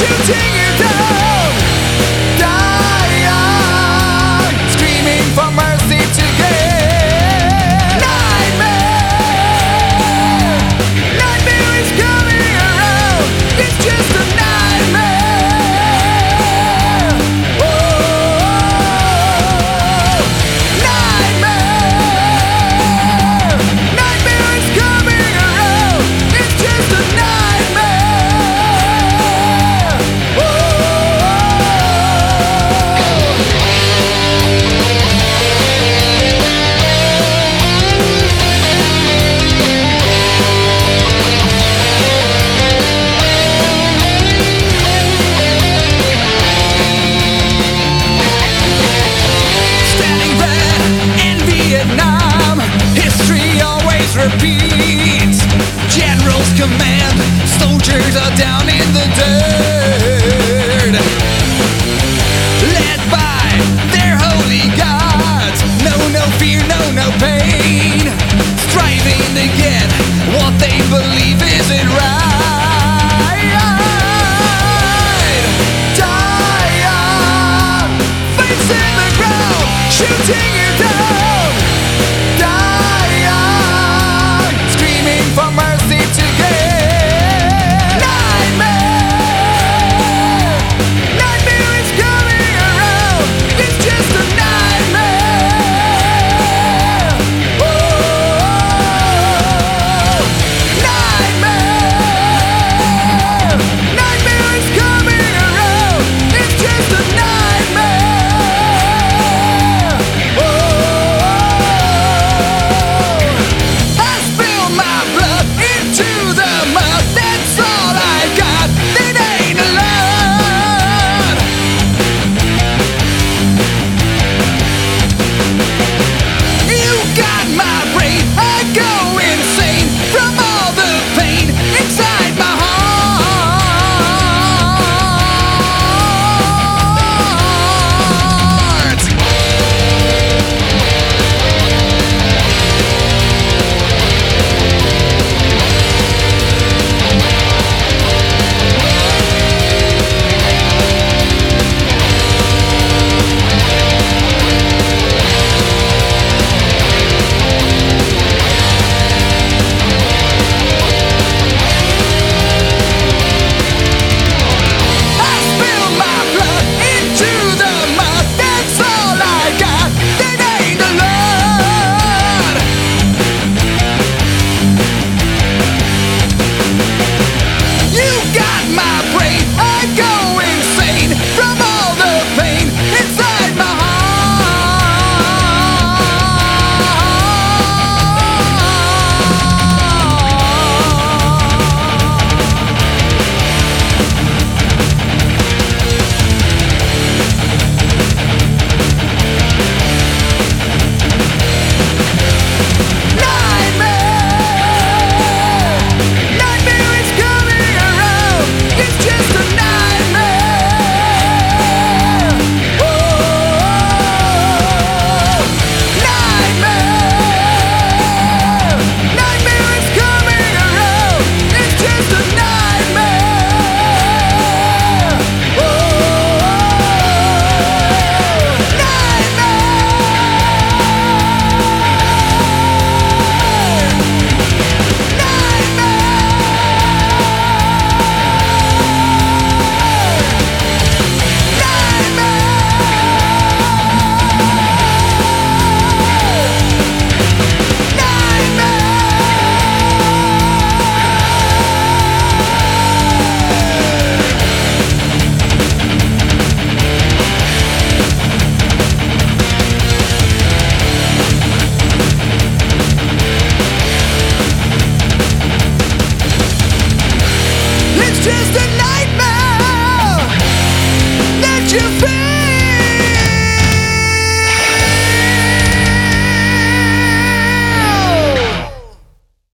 shooting you down, dying, screaming for mercy to get. Nightmare, nightmare is coming around. It's just a nightmare. Oh, nightmare, nightmare is coming around. It's just a nightmare. Oh, standing there in Vietnam, history always repeats. Generals command, soldiers are down in the dirt, led by their holy gods. No fear, no pain, striving to get what they believe isn't right. Dying, face in the ground, shooting you down, dying, screaming for mercy to get. Nightmare, nightmare is coming around. It's just a nightmare. Oh, nightmare, nightmare is coming around. It's just a nightmare. Oh, I spill my blood into the mud. That's all I got. It ain't a lot. You got my brain. I go insane from all the pain inside my heart. I spill my blood into the mud. That's all I got. That ain't a lot. You got my brain. I go insane from all the pain inside my heart. Nightmare, nightmare is coming around. It's just a nightmare. Oh, nightmare, nightmare is coming around. It's just a nightmare. Oh, it's just a